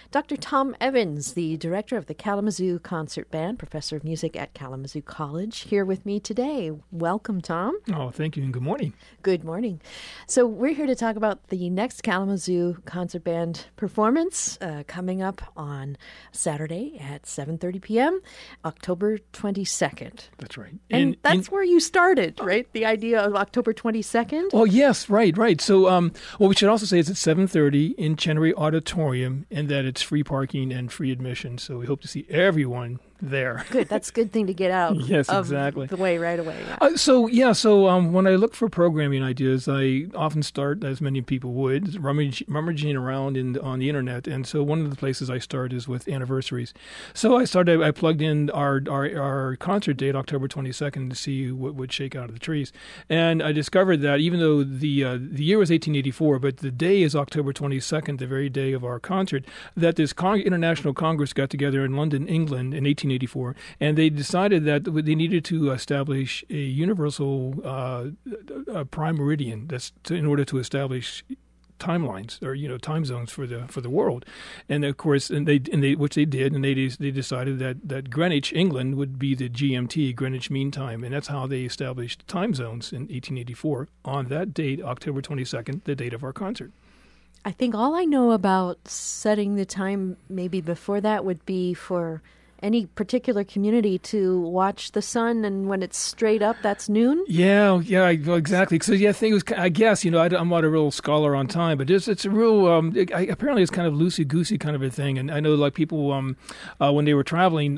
Dr. Tom Evans, the director of the Kalamazoo Concert Band, professor of music at Kalamazoo College, here with me today. Welcome, Tom. Oh, thank you, and good morning. Good morning. So we're here to talk about the next Kalamazoo Concert Band performance coming up on Saturday at 7:30 p.m., October 22nd. That's right. And that's where you started, right? The idea of October 22nd? Oh, yes, right. So what we should also say is it's 7:30 in Chenery Auditorium, and that it's free parking and free admission. So we hope to see everyone there. Good. That's a good thing to get out yes, of exactly. the way right away. Yeah. So when I look for programming ideas, I often start, as many people would, rummaging around on the internet. And so one of the places I start is with anniversaries. So I plugged in our concert date, October 22nd, to see what would shake out of the trees. And I discovered that even though the year was 1884, but the day is October 22nd, the very day of our concert, that this International Congress got together in London, England in 1884, and they decided that they needed to establish a universal prime meridian in order to establish timelines or time zones for the world, and of course, which they did, and they decided that Greenwich, England, would be the GMT, Greenwich Mean Time, and that's how they established time zones in 1884 on that date, October 22nd, the date of our concert. I think all I know about setting the time maybe before that would be for any particular community to watch the sun, and when it's straight up, that's noon? Yeah, exactly. So I think it was, I guess, I'm not a real scholar on time, but it's a real, apparently it's kind of loosey-goosey kind of a thing. And I know like people, when they were traveling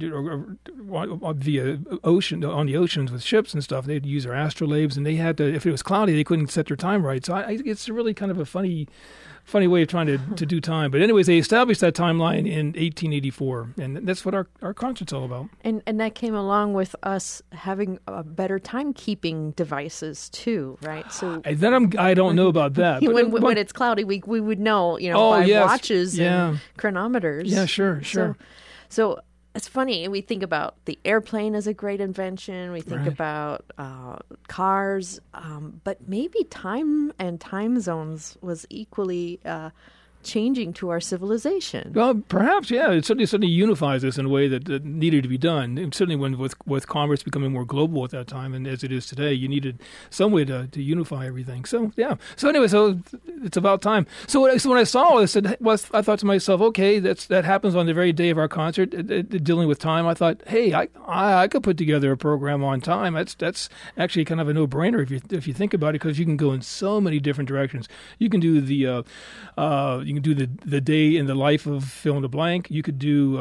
via ocean, on the oceans with ships and stuff, they'd use their astrolabes, and they had to, if it was cloudy, they couldn't set their time right. So it's really kind of a funny way of trying to do time. But anyways, they established that timeline in 1884, and that's what our concert's all about. And that came along with us having better timekeeping devices too, right? So I don't know about that. When it's cloudy, we would know, by watches and chronometers. Yeah, sure. So it's funny. We think about the airplane as a great invention. We think about cars, but maybe time and time zones was equally changing to our civilization. Well, perhaps, yeah. It certainly unifies us in a way that needed to be done. And certainly with commerce becoming more global at that time, and as it is today, you needed some way to unify everything. So, yeah. So anyway, it's about time. So when I saw this, I thought to myself, okay, that happens on the very day of our concert, dealing with time. I thought, hey, I could put together a program on time. That's actually kind of a no-brainer if you think about it, because you can go in so many different directions. You can do the day in the life of fill in the blank. You could do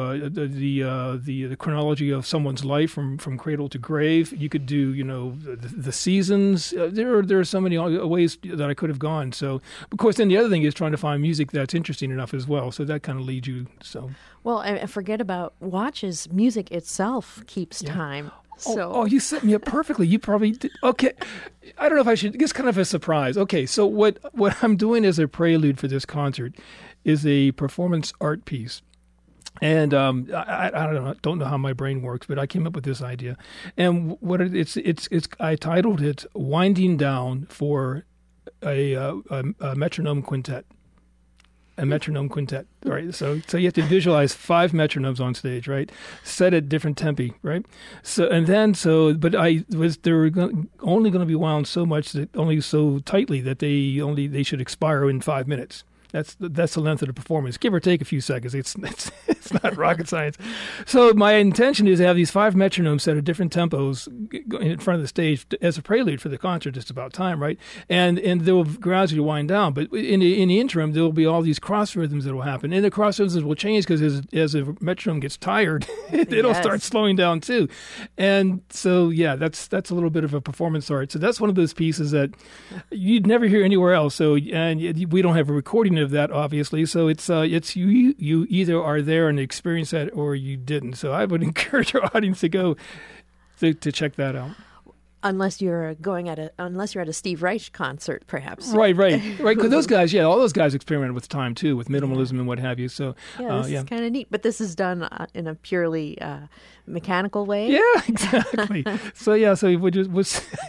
the chronology of someone's life from cradle to grave. You could do the seasons. There are so many ways that I could have gone. So of course, then the other thing is trying to find music that's interesting enough as well. So that kind of leads you. So well, and forget about watches. Music itself keeps time. So. You set me up perfectly. You probably did. Okay. I don't know if I should. It's kind of a surprise. Okay, so what I'm doing as a prelude for this concert is a performance art piece. And I don't know how my brain works, but I came up with this idea. And what I titled it "Winding Down" for a metronome quintet. A metronome quintet, right? So you have to visualize 5 metronomes on stage, right? Set at different tempi, right? But they were only going to be wound so tightly that they should expire in 5 minutes. That's the length of the performance, give or take a few seconds. It's not rocket science. So my intention is to have these 5 metronomes set at different tempos in front of the stage as a prelude for the concert. It's about time, right? And they'll gradually wind down. But in the interim, there will be all these cross rhythms that will happen, and the cross rhythms will change because as a metronome gets tired, it'll start slowing down too. And so that's a little bit of a performance art. So that's one of those pieces that you'd never hear anywhere else. So and we don't have a recording of that, obviously. So it's you either are there and experience that, or you didn't. So I would encourage our audience to go to check that out. Unless you're at a Steve Reich concert, perhaps. Right. Because those guys, all those guys experimented with time too, with minimalism and what have you. So this is kind of neat. But this is done in a purely mechanical way. Yeah, exactly. So it was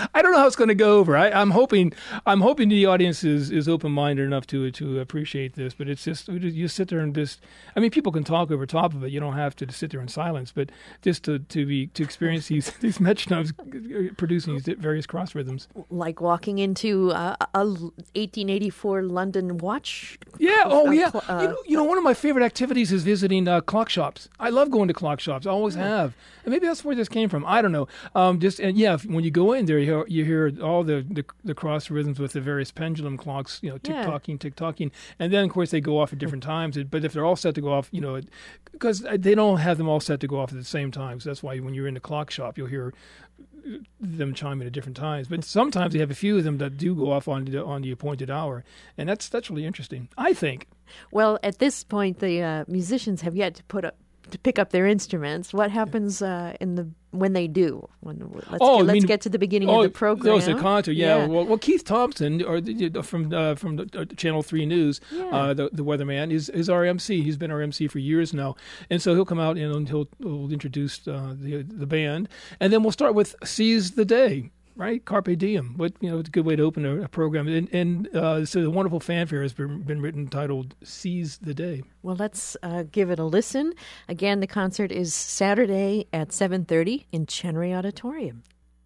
I don't know how it's going to go over. I'm hoping the audience is open minded enough to appreciate this. But it's just you sit there and just. I mean, people can talk over top of it. You don't have to sit there in silence. But just to experience these metronomes producing these various cross rhythms, like walking into a 1884 London watch. Yeah. Oh, yeah. One of my favorite activities is visiting clock shops. I love going to clock shops. I always have. And maybe that's where this came from. I don't know. When you go in there, you hear all the cross rhythms with the various pendulum clocks, tick-tocking. And then, of course, they go off at different times. But if they're all set to go off, because they don't have them all set to go off at the same time. So that's why when you're in the clock shop, you'll hear them chime in at different times. But sometimes they have a few of them that do go off on the appointed hour. And that's really interesting, I think. Well, at this point, the musicians have yet to pick up their instruments. What happens when they do? Let's get to the beginning of the program. That was the concert, yeah. Well, Keith Thompson, from Channel 3 News, the weatherman, is our MC. He's been our MC for years now, and so he'll come out and he'll introduce the band, and then we'll start with "Seize the Day." Right, Carpe Diem. It's a good way to open a program. And so the wonderful fanfare has been written titled "Seize the Day." Well, let's give it a listen. Again, the concert is Saturday at 7:30 in Chenery Auditorium.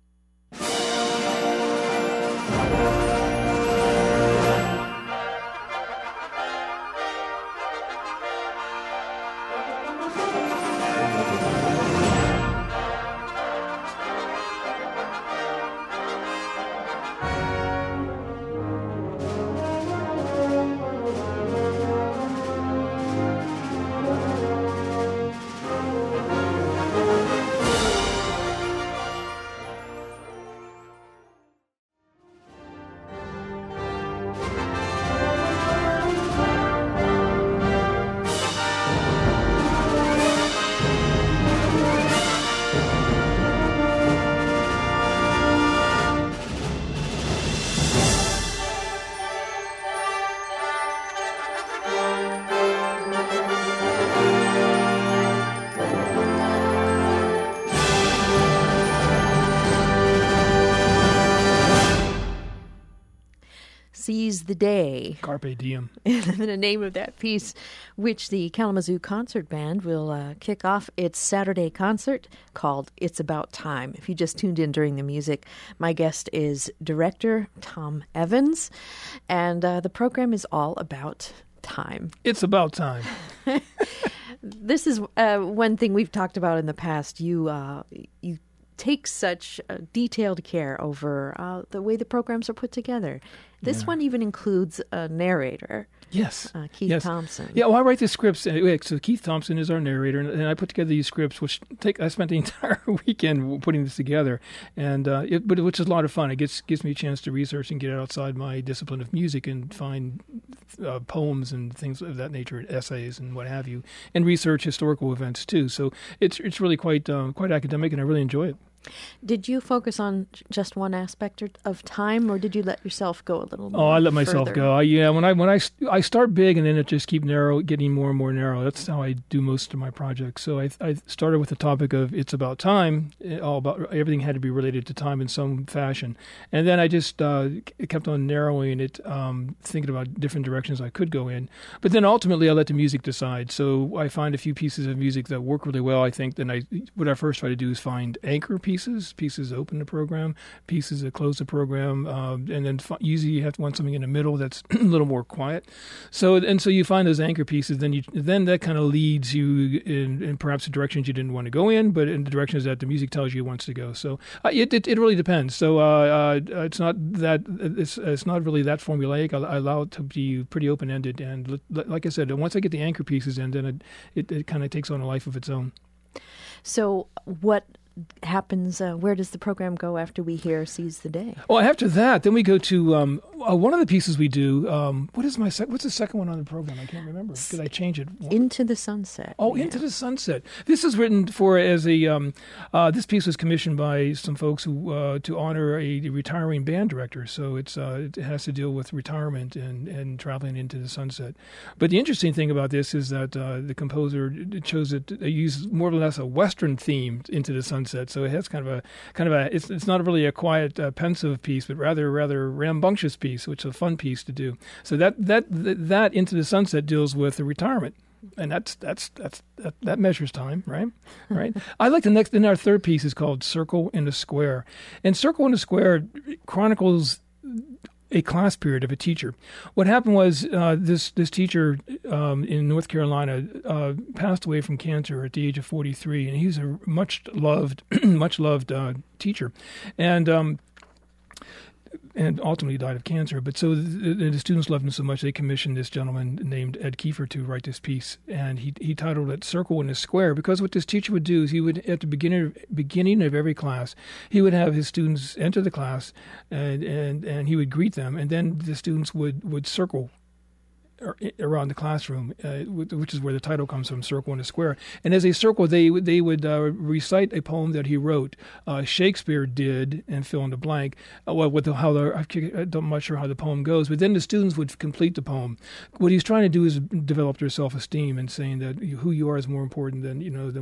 Seize the Day. Carpe Diem. The name of that piece, which the Kalamazoo Concert Band will kick off its Saturday concert called It's About Time. If you just tuned in during the music, my guest is director Tom Evans, and the program is all about time. It's about time. This is one thing we've talked about in the past. You take such detailed care over the way the programs are put together. This one even includes a narrator. Yes. Keith Thompson. Yeah, well, I write the scripts. So Keith Thompson is our narrator, and I put together these scripts, I spent the entire weekend putting this together, and which is a lot of fun. It gives me a chance to research and get outside my discipline of music and find poems and things of that nature, essays and what have you, and research historical events too. So it's really quite academic, and I really enjoy it. Did you focus on just one aspect of time, or did you let yourself go a little more? Oh, I let myself go. When I start big, and then it just keeps getting more and more narrow. That's how I do most of my projects. So I started with the topic of it's about time. All about everything had to be related to time in some fashion, and then I just kept on narrowing it, thinking about different directions I could go in. But then ultimately, I let the music decide. So I find a few pieces of music that work really well. I think then what I first try to do is find anchor pieces that open the program, pieces that close the program, and then usually you want something in the middle that's a little more quiet. So you find those anchor pieces, then that kind of leads you in perhaps the directions you didn't want to go in, but in the directions that the music tells you it wants to go. So it really depends. So it's not really that formulaic. I allow it to be pretty open ended, and like I said, once I get the anchor pieces in, then it kind of takes on a life of its own. So what happens? Where does the program go after we hear "Seize the Day"? Well, after that, then we go to one of the pieces we do. What's the second one on the program? I can't remember. Did I change it? Into the Sunset. Oh, Into the Sunset. This is written as a. This piece was commissioned by some folks who to honor a retiring band director. So it has to deal with retirement and traveling into the sunset. But the interesting thing about this is that the composer chose it. They use more or less a Western theme into the sunset. sunset. So it has kind of a it's not really a quiet, pensive piece, but rather rambunctious piece, which is a fun piece to do. So that Into the Sunset deals with the retirement. And that measures time, right? Right. I like then our third piece is called Circle in a Square, and Circle in a Square chronicles a class period of a teacher. What happened was this teacher in North Carolina passed away from cancer at the age of 43, and he's a much loved teacher, and ultimately died of cancer. But so the students loved him so much, they commissioned this gentleman named Ed Kiefer to write this piece. And he titled it Circle in a Square, because what this teacher would do is he would, at the beginning of every class, he would have his students enter the class and he would greet them. And then the students would circle around the classroom, which is where the title comes from, Circle in a Square. And as they circle, they would recite a poem that he wrote. Shakespeare did, and fill in the blank. I'm not sure how the poem goes, but then the students would complete the poem. What he's trying to do is develop their self-esteem and saying that who you are is more important than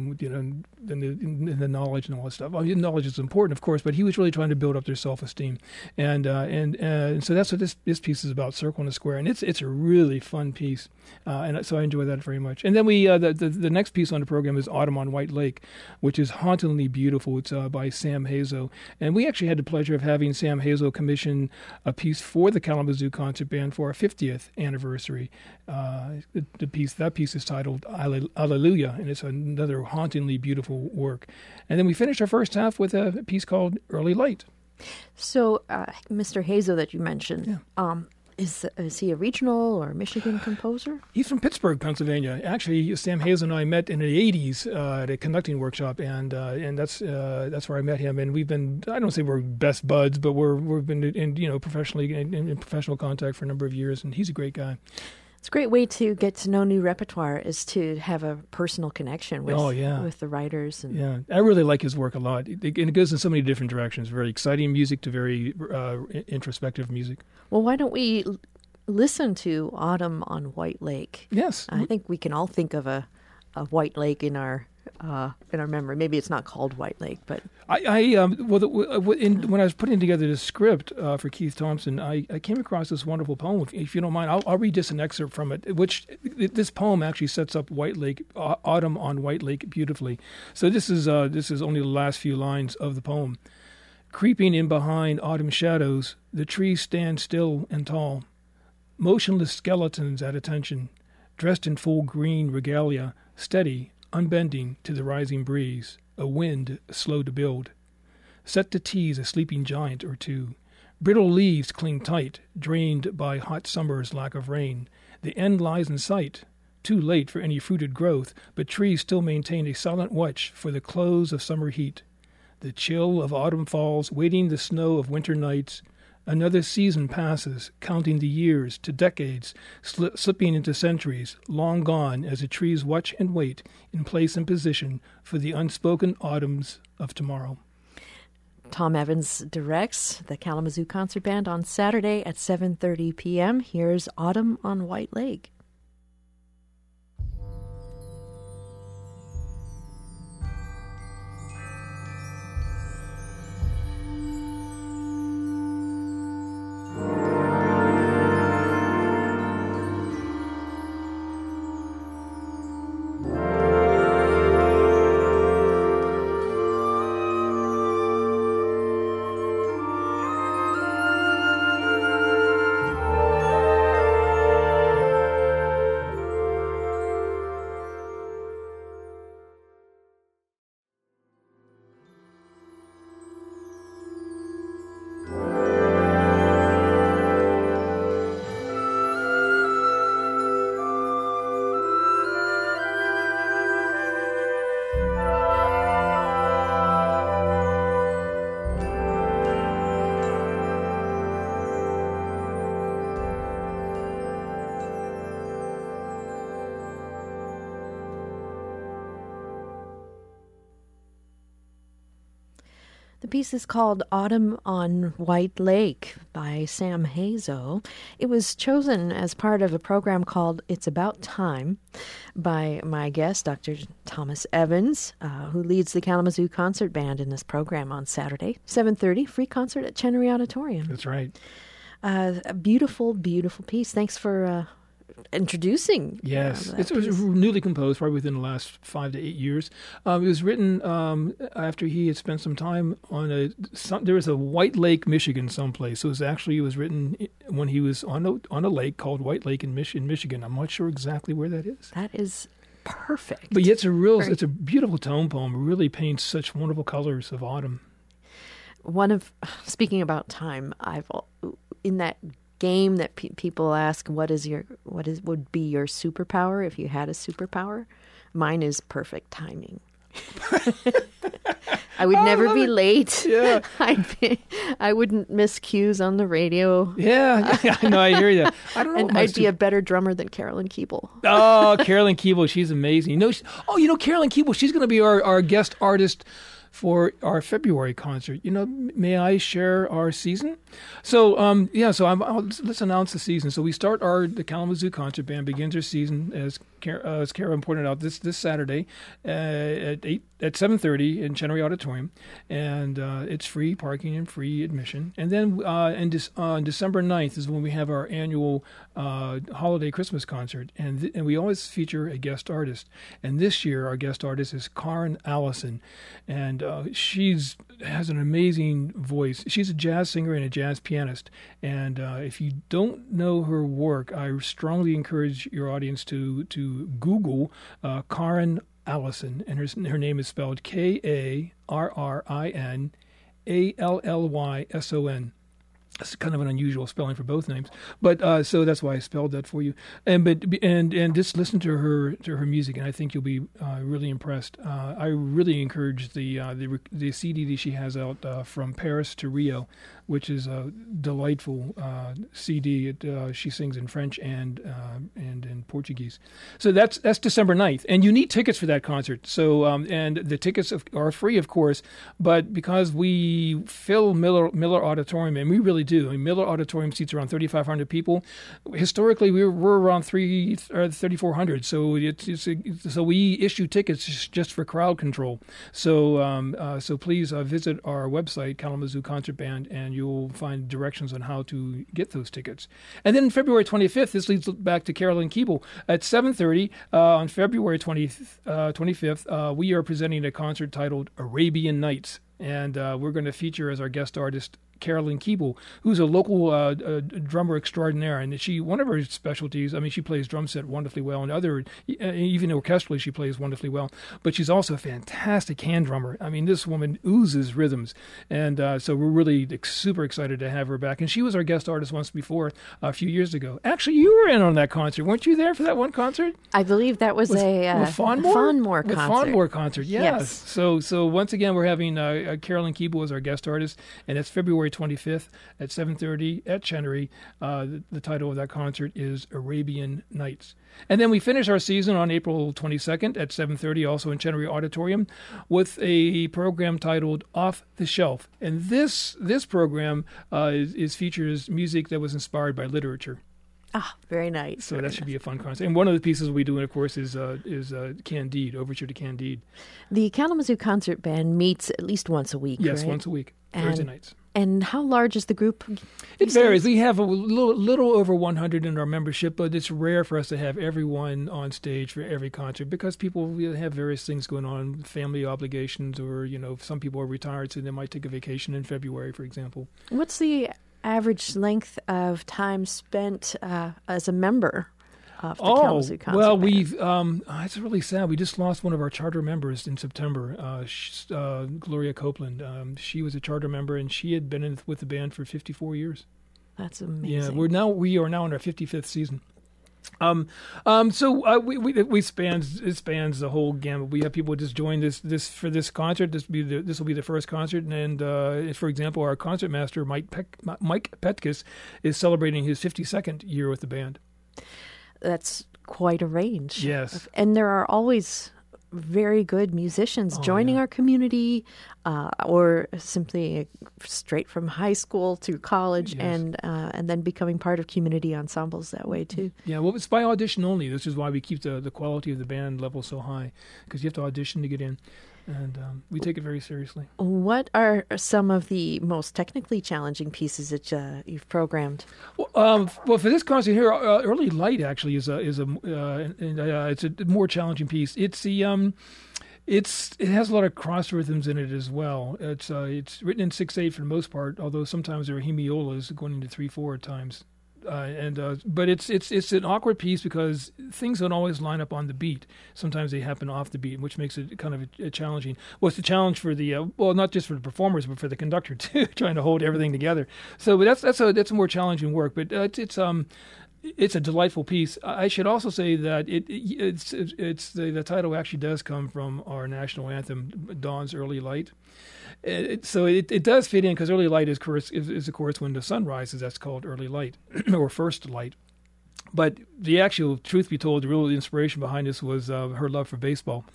the knowledge and all that stuff. Well, knowledge is important, of course, but he was really trying to build up their self-esteem. And so that's what this piece is about, Circle in a Square. And it's a really fun piece, and so I enjoy that very much. And then we the next piece on the program is Autumn on White Lake, which is hauntingly beautiful. It's by Sam Hazo, and we actually had the pleasure of having Sam Hazo commission a piece for the Kalamazoo Concert Band for our 50th anniversary. That piece is titled Alleluia, and it's another hauntingly beautiful work. And then we finished our first half with a piece called Early Light. So, Mr. Hazo that you mentioned, is he a regional or Michigan composer? He's from Pittsburgh, Pennsylvania. Actually, Sam Hazo and I met in the '80s at a conducting workshop, and that's where I met him. And we've been, I don't say we're best buds, but we've been in professionally in professional contact for a number of years. And he's a great guy. It's a great way to get to know new repertoire, is to have a personal connection with the writers. And yeah, I really like his work a lot. And it goes in so many different directions, very exciting music to very introspective music. Well, why don't we listen to Autumn on White Lake? Yes. I think we can all think of a White Lake in our memory. Maybe it's not called White Lake, but when I was putting together the script for Keith Thompson, I came across this wonderful poem. If you don't mind, I'll read just an excerpt from it. This poem actually sets up White Lake, Autumn on White Lake, beautifully. So this is only the last few lines of the poem. Creeping in behind autumn shadows, the trees stand still and tall, motionless skeletons at attention, dressed in full green regalia, steady, unbending to the rising breeze, a wind slow to build. Set to tease a sleeping giant or two. Brittle leaves cling tight, drained by hot summer's lack of rain. The end lies in sight, too late for any fruited growth, but trees still maintain a silent watch for the close of summer heat. The chill of autumn falls, waiting the snow of winter nights. Another season passes, counting the years to decades, slipping into centuries, long gone as the trees watch and wait in place and position for the unspoken autumns of tomorrow. Tom Evans directs the Kalamazoo Concert Band on Saturday at 7:30 p.m. Here's Autumn on White Lake. The piece is called Autumn on White Lake by Sam Hazo. It was chosen as part of a program called It's About Time by my guest, Dr. Thomas Evans, who leads the Kalamazoo Concert Band in this program on Saturday, 7:30, free concert at Chenery Auditorium. That's right. A beautiful, beautiful piece. Thanks for introducing. Yes, it was newly composed, probably within the last 5 to 8 years. It was written after he had spent some time on there was a White Lake, Michigan, someplace. So it was written when he was on a lake called White Lake in Michigan. I'm not sure exactly where that is. That is perfect. But yet it's a beautiful tone poem. It really paints such wonderful colors of autumn. Speaking about time, in that game that people ask, would be your superpower if you had a superpower? Mine is perfect timing. I would never be late. Yeah. I wouldn't miss cues on the radio. Yeah, no, I hear you. I don't know. And I'd be a better drummer than Carolyn Keeble. Oh, Carolyn Keeble, she's amazing. Carolyn Keeble, she's going to be our guest artist for our February concert. May I share our season? So, let's announce the season. So we start the Kalamazoo Concert Band begins their season, as Karen pointed out, this Saturday at 7:30 in Chenery Auditorium, and it's free parking and free admission. And then on December 9th is when we have our annual holiday Christmas concert, and we always feature a guest artist. And this year our guest artist is Karen Allison, and she has an amazing voice. She's a jazz singer and a jazz pianist, and if you don't know her work, I strongly encourage your audience to Google Karen Allison, and her name is spelled KARRINALLYSON. It's kind of an unusual spelling for both names, but so that's why I spelled that for you. And just listen to her music, and I think you'll be really impressed. I really encourage the CD that she has out from Paris to Rio, which is a delightful CD. She sings in French and in Portuguese. So that's December 9th, and you need tickets for that concert. So and the tickets are free, of course, but because we fill Miller Auditorium, and we really do. I mean, Miller Auditorium seats around 3,500 people. Historically, we're around 3,400. So so we issue tickets just for crowd control. So so please visit our website, Kalamazoo Concert Band, and you'll find directions on how to get those tickets. And then February 25th, this leads back to Carolyn Keeble at 7:30 on February 25th. We are presenting a concert titled Arabian Nights, and we're going to feature as our guest artist Carolyn Keeble, who's a local drummer extraordinaire, and one of her specialties, I mean, she plays drum set wonderfully well, and even orchestrally she plays wonderfully well, but she's also a fantastic hand drummer. I mean, this woman oozes rhythms, and so we're really super excited to have her back. And she was our guest artist once before, a few years ago. Actually, you were in on that concert. Weren't you there for that one concert? I believe that was a Fondmore concert. Fondmore concert, yes. So once again, we're having Carolyn Keeble as our guest artist, and it's February 25th at 7:30 at Chenery. The title of that concert is Arabian Nights. And then we finish our season on April 22nd at 7:30, also in Chenery Auditorium, with a program titled Off the Shelf. And this program features music that was inspired by literature. Ah, very nice. So that should be a fun concert. And one of the pieces we'll be doing, of course, is Candide, Overture to Candide. The Kalamazoo Concert Band meets at least once a week, Yes, right? once a week, Thursday nights. And how large is the group? It varies. We have a little over 100 in our membership, but it's rare for us to have everyone on stage for every concert because people have various things going on, family obligations, or some people are retired, so they might take a vacation in February, for example. What's the average length of time spent as a member of the Kalamazoo Concert well, Band? it's really sad. We just lost one of our charter members in September, Gloria Copeland. She was a charter member, and she had been with the band for 54 years. That's amazing. Yeah, we are now in our 55th season. So it spans the whole gamut. We have people just join this for this concert. This will be the first concert, and for example, our concertmaster Mike Petkus is celebrating his 52nd year with the band. That's quite a range. Yes, and there are always very good musicians joining our community, or simply straight from high school to college, and then becoming part of community ensembles that way too. Yeah, well, it's by audition only. This is why we keep the quality of the band level so high, because you have to audition to get in. And we take it very seriously. What are some of the most technically challenging pieces that you've programmed? Well, for this concert here, Early Light actually is it's a more challenging piece. It has a lot of cross rhythms in it as well. It's written in 6/8 for the most part, although sometimes there are hemiolas going into 3/4 at times. But it's an awkward piece because things don't always line up on the beat. Sometimes they happen off the beat, which makes it kind of a challenging. Well, it's a challenge for the not just for the performers, but for the conductor too, trying to hold everything together. So, but that's a more challenging work. But it's a delightful piece. I should also say that the title actually does come from our national anthem, Dawn's Early Light. So it does fit in because early light is of course when the sun rises. That's called early light or first light. But the actual, truth be told, the real inspiration behind this was her love for baseball.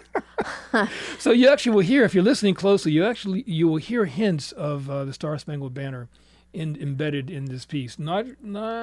So you actually will hear, if you're listening closely, you will hear hints of the Star Spangled Banner embedded in this piece. It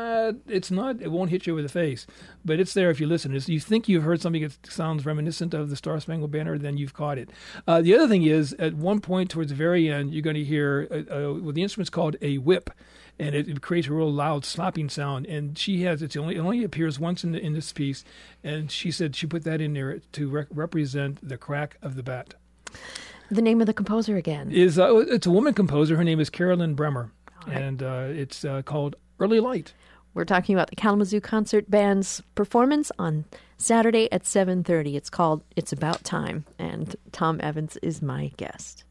won't hit you over the face, but it's there if you listen. If you think you've heard something that sounds reminiscent of the Star Spangled Banner, then you've caught it. The other thing is, at one point towards the very end, you're going to hear the instrument's called a whip, and it creates a real loud slapping sound. And it only appears once in this piece, and she said she put that in there to represent the crack of the bat. The name of the composer again is it's a woman composer. Her name is Carolyn Bremer. And it's called Early Light. We're talking about the Kalamazoo Concert Band's performance on Saturday at 7:30. It's called It's About Time, and Tom Evans is my guest.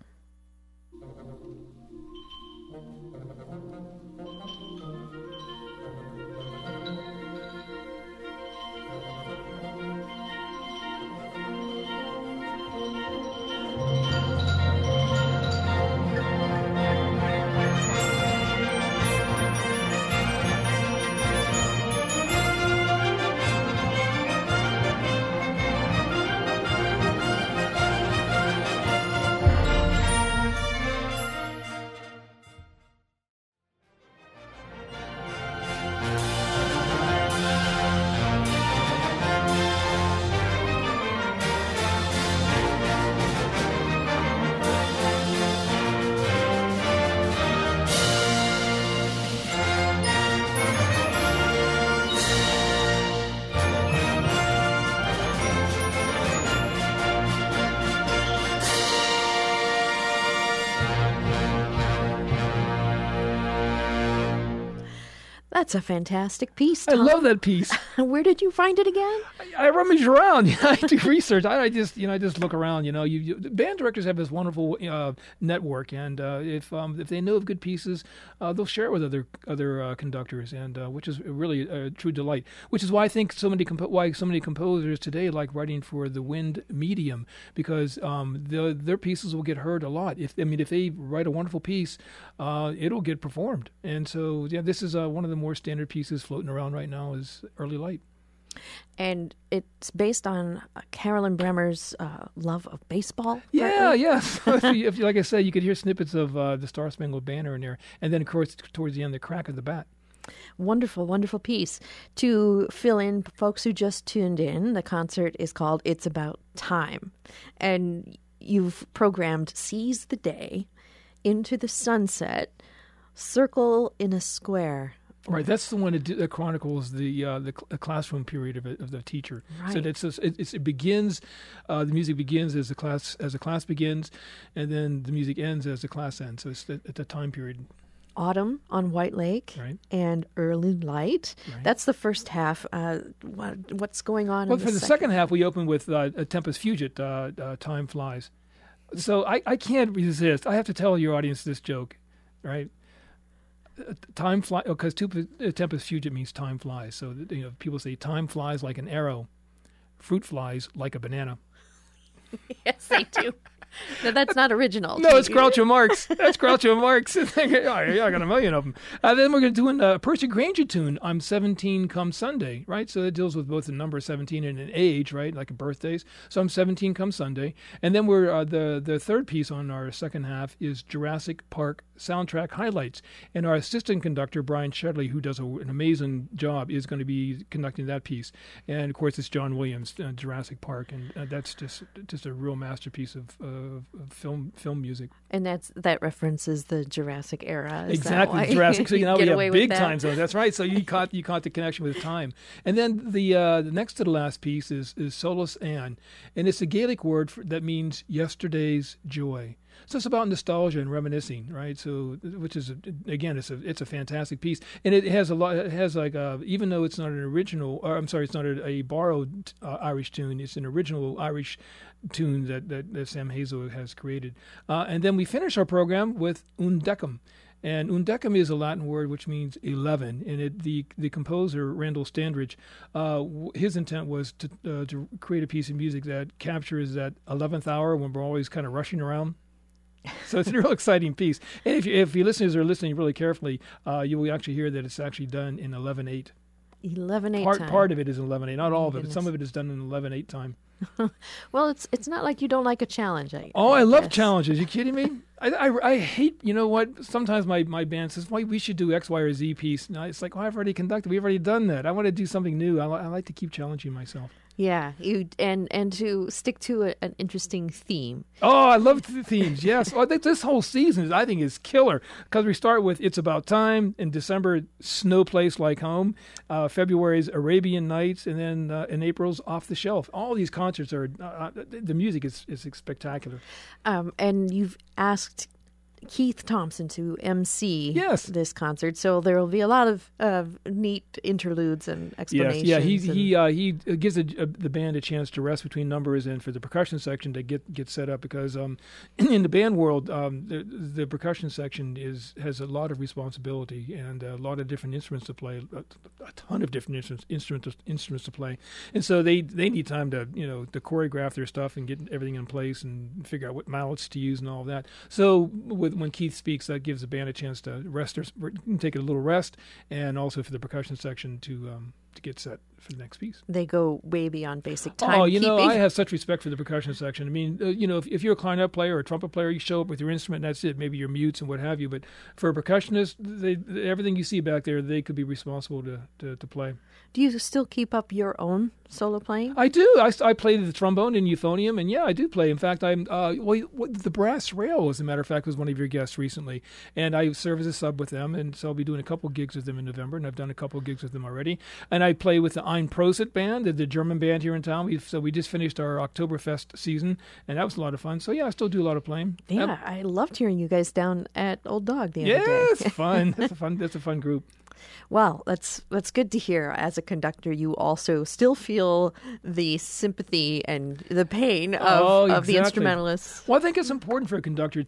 That's a fantastic piece, Tom. I love that piece. Where did you find it again? I rummage around. I do research. I just look around. Band directors have this wonderful network, and if they know of good pieces, they'll share it with other conductors, and which is really a true delight. Which is why I think so many composers today like writing for the wind medium, because their pieces will get heard a lot. If they write a wonderful piece, it'll get performed. And so this is one of the more standard pieces floating around right now is Early Light. And it's based on Carolyn Bremer's love of baseball. Yeah, yes. If, like I said, you could hear snippets of the Star Spangled Banner in there, and then of course towards the end, the crack of the bat. Wonderful, wonderful piece. To fill in folks who just tuned in, the concert is called It's About Time, and you've programmed Seize the Day, Into the Sunset, Circle in a Square. Right, that's the one that chronicles the classroom period of the teacher. Right. So it begins, the music begins as the class begins, and then the music ends as the class ends. So it's at the time period. Autumn on White Lake, right, and Early Light. Right. That's the first half. What's going on? Well, for the second half, we open with Tempus Fugit, Time Flies. So I can't resist. I have to tell your audience this joke, right? Time flies, because Tempus Fugit means time flies. So people say time flies like an arrow, fruit flies like a banana. Yes, they do. No, that's not original. No, it's Groucho Marx. That's Groucho Marx. I got a million of them. Then we're going to do a Percy Grainger tune, I'm 17 come Sunday, right? So it deals with both the number 17 and an age, right? Like birthdays. So I'm 17 come Sunday. And then we're the third piece on our second half is Jurassic Park soundtrack highlights. And our assistant conductor, Brian Shedley, who does an amazing job, is going to be conducting that piece. And, of course, it's John Williams, Jurassic Park. And that's just a real masterpiece of film music. And that references the Jurassic era. Exactly, Jurassic. So we have big time zones. That's right. So you caught the connection with time. And then the next to the last piece is Solus Ann, and it's a Gaelic word that means yesterday's joy. So it's about nostalgia and reminiscing, right? So, which is again, it's a fantastic piece, and it has a lot. It has even though it's not an original, it's not a borrowed Irish tune. It's an original Irish tune that Sam Hazel has created. And then we finish our program with undecim. And undecim is a Latin word which means 11, and the composer Randall Standridge, his intent was to create a piece of music that captures that 11th hour when we're always kind of rushing around. So it's a real exciting piece. And if your listeners are listening really carefully, you will actually hear that it's actually done in 11/8. 11/8 time. Part of it is in 11/8, not all of it, but some of it is done in 11/8 time. Well, it's not like you don't like a challenge. I love challenges. You kidding me? I hate, you know what? Sometimes my band says, "Why we should do X, Y, or Z piece." No, it's like, I've already conducted. We've already done that. I want to do something new. I like to keep challenging myself. Yeah, and to stick to an interesting theme. Oh, I love the themes. Yes, I think this whole season is killer because we start with "It's About Time" in December, "Snow Place Like Home," February's "Arabian Nights," and then in April's "Off the Shelf." All these concerts are the music is spectacular. And you've asked Keith Thompson to MC this concert, so there will be a lot of neat interludes and explanations. Yes, he gives the band a chance to rest between numbers and for the percussion section to get set up because in the band world, the percussion section has a lot of responsibility and a lot of different instruments to play, a ton of different instruments to play, and so they need time to to choreograph their stuff and get everything in place and figure out what mallets to use and all of that. So when Keith speaks, that gives the band a chance to rest, take a little rest, and also for the percussion section to get set for the next piece. They go way beyond basic timekeeping. I have such respect for the percussion section. I mean, if you're a clarinet player or a trumpet player, you show up with your instrument and that's it. Maybe your mutes and what have you. But for a percussionist, everything you see back there, they could be responsible to play. Do you still keep up your own solo playing? I do. I play the trombone and euphonium, and I do play. In fact, I'm the Brass Rail, as a matter of fact, was one of your guests recently, and I serve as a sub with them, and so I'll be doing a couple gigs with them in November, and I've done a couple gigs with them already. And I play with the Ein Prosit band, the German band here in town. We just finished our Oktoberfest season, and that was a lot of fun. So I still do a lot of playing. Yeah, I loved hearing you guys down at Old Dog the other day. Yeah, it's fun. That's a fun group. Well, that's good to hear. As a conductor, you also still feel the sympathy and the pain of the instrumentalists. Well, I think it's important for a conductor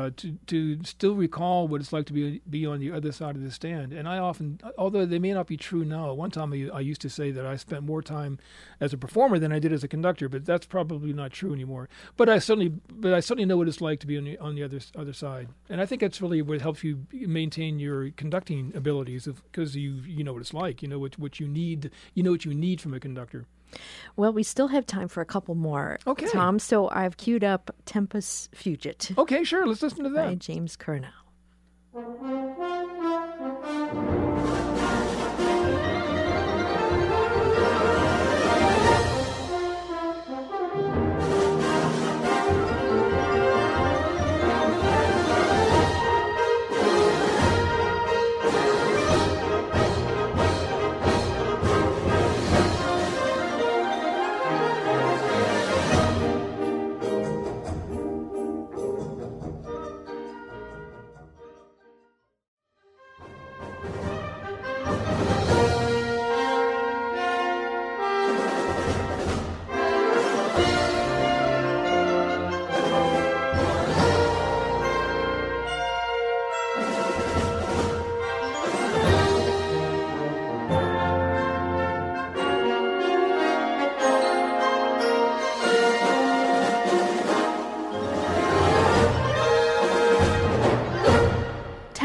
to still recall what it's like to be on the other side of the stand. And I often, although they may not be true now, one time I used to say that I spent more time as a performer than I did as a conductor, but that's probably not true anymore. But I certainly know what it's like to be on the other side. And I think that's really what helps you maintain your conducting abilities, because you know what it's like. You know what you need. You know what you need from a conductor. Well, we still have time for a couple more, Tom. So I've queued up Tempus Fugit. Okay, sure. Let's listen to that. By James Curnow.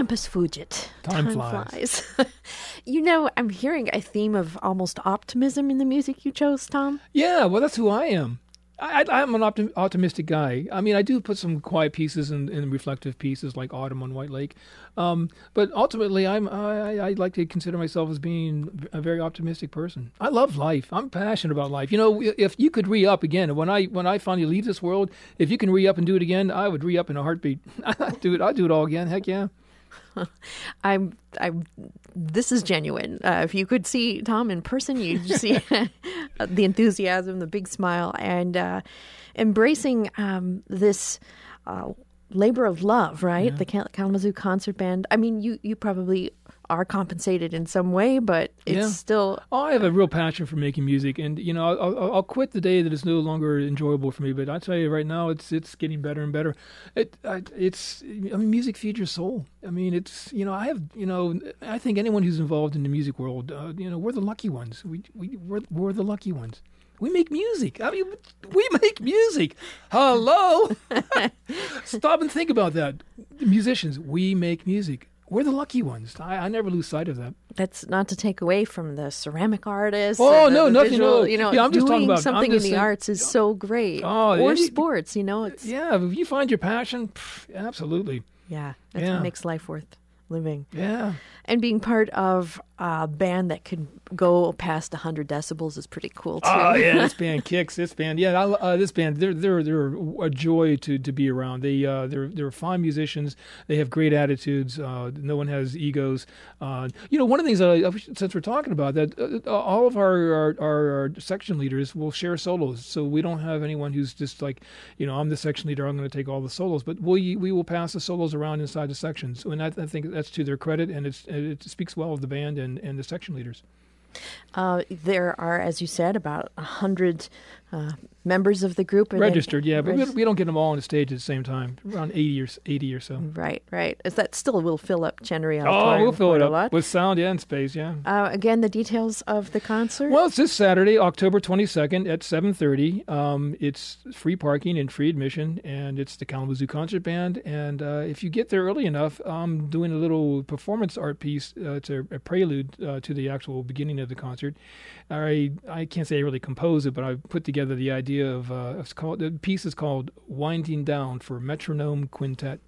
Tempus fugit. Time flies. I'm hearing a theme of almost optimism in the music you chose, Tom. Yeah, well, that's who I am. I'm an optimistic guy. I mean, I do put some quiet pieces and reflective pieces like Autumn on White Lake. But ultimately, I like to consider myself as being a very optimistic person. I love life. I'm passionate about life. If you could re-up again, when I finally leave this world, if you can re-up and do it again, I would re-up in a heartbeat. I'd do it all again. Heck yeah. This is genuine. If you could see Tom in person, you'd see the enthusiasm, the big smile, and embracing this labor of love, right? Yeah. The Kalamazoo Concert Band. I mean, you probably are compensated in some way, but it's still... Oh, I have a real passion for making music, and I'll quit the day that it's no longer enjoyable for me. But I tell you right now, it's getting better and better. Music feeds your soul. I mean, I think anyone who's involved in the music world, we're the lucky ones. We're the lucky ones. We make music. I mean, we make music. Hello? Stop and think about that. Musicians, we make music. We're the lucky ones. I never lose sight of that. That's not to take away from the ceramic artists. Oh, no, nothing. Visual, I'm just talking about something in the arts is so great. Or sports, it's... Yeah, if you find your passion, absolutely. Yeah, that's what makes life worth living. Yeah. And being part of a band that could go past 100 decibels is pretty cool, too. Oh, yeah, this band kicks. This band, this band, they're a joy to be around. They're fine musicians. They have great attitudes. No one has egos. One of the things, since we're talking about that, all of our section leaders will share solos. So we don't have anyone who's just like, I'm the section leader, I'm going to take all the solos. But we will pass the solos around inside the sections. And I think that's to their credit, and it speaks well of the band and the section leaders. There are, as you said, about 100 members of the group. Registered, but we don't get them all on the stage at the same time. Around 80 or so. Right. Is that still will fill up Chenery Auditorium? Oh, we'll fill it up with sound, and space, Again, the details of the concert? Well, it's this Saturday, October 22nd at 7:30. It's free parking and free admission, and it's the Kalamazoo Concert Band. And if you get there early enough, I'm doing a little performance art piece. It's a prelude to the actual beginning of the concert. I can't say I really composed it, but I put together the idea of the piece is called "Winding Down" for Metronome Quintet.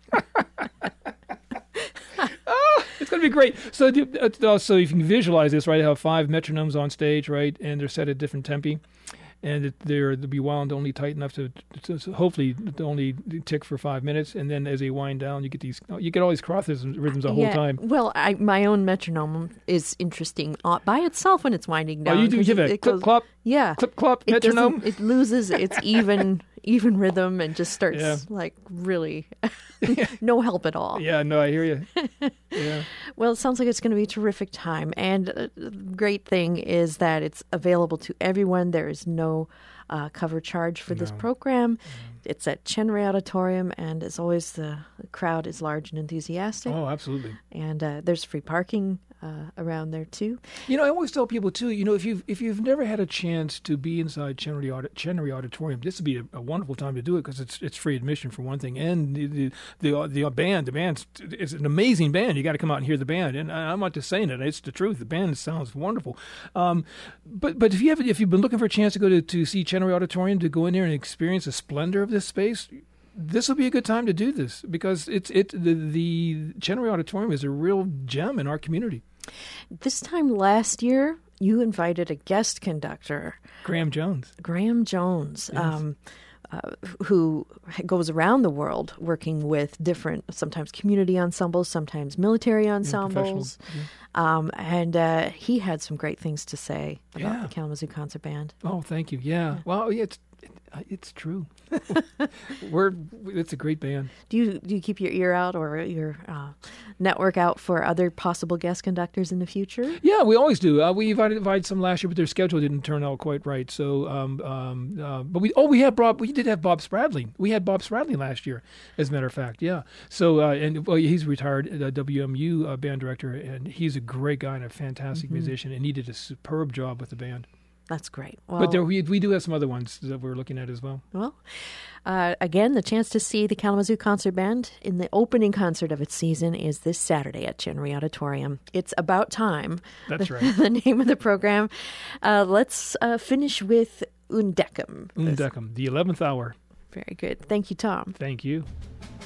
It's going to be great. So you can visualize this, right? I have 5 metronomes on stage, right, and they're set at different tempi. And they'll be wound only tight enough to hopefully only tick for 5 minutes, and then as they wind down, you get all these cross rhythms the whole time. Well, my own metronome is interesting by itself when it's winding down. Oh, you do give it clip clop. Yeah, clip clop metronome. It loses its even rhythm and just starts like really no help at all. Yeah, no, I hear you. Yeah. Well, it sounds like it's going to be a terrific time. And the great thing is that it's available to everyone. There is no cover charge for this program. It's at Chenery Auditorium, and as always, the crowd is large and enthusiastic. Oh, absolutely. And there's free parking around there too. I always tell people too. If you've never had a chance to be inside Chenery Auditorium, this would be a wonderful time to do it because it's free admission for one thing, and the band it's an amazing band. You got to come out and hear the band, and I'm not just saying it; it's the truth. The band sounds wonderful. But if you've been looking for a chance to go to see Chenery Auditorium, to go in there and experience the splendor of this space, this will be a good time to do this because the Chenery Auditorium is a real gem in our community. This time last year, you invited a guest conductor, Graham Jones. Yes. Who goes around the world working with different, sometimes community ensembles, sometimes military ensembles. And he had some great things to say about the Kalamazoo Concert Band. Oh, thank you. Yeah. Well, it's true. It's a great band. Do you keep your ear out or your network out for other possible guest conductors in the future? Yeah, we always do. We invited some last year, but their schedule didn't turn out quite right. So, but we did have Bob Spradley. We had Bob Spradley last year, as a matter of fact. Yeah. So he's retired WMU band director, and he's a great guy and a fantastic musician, and he did a superb job with the band. That's great. Well, But we do have some other ones that we're looking at as well. Well, again, the chance to see the Kalamazoo Concert Band in the opening concert of its season is this Saturday at Chenry Auditorium. It's About Time. That's right. The name of the program. Let's finish with Undecem. Undecem, the 11th hour. Very good. Thank you, Tom. Thank you.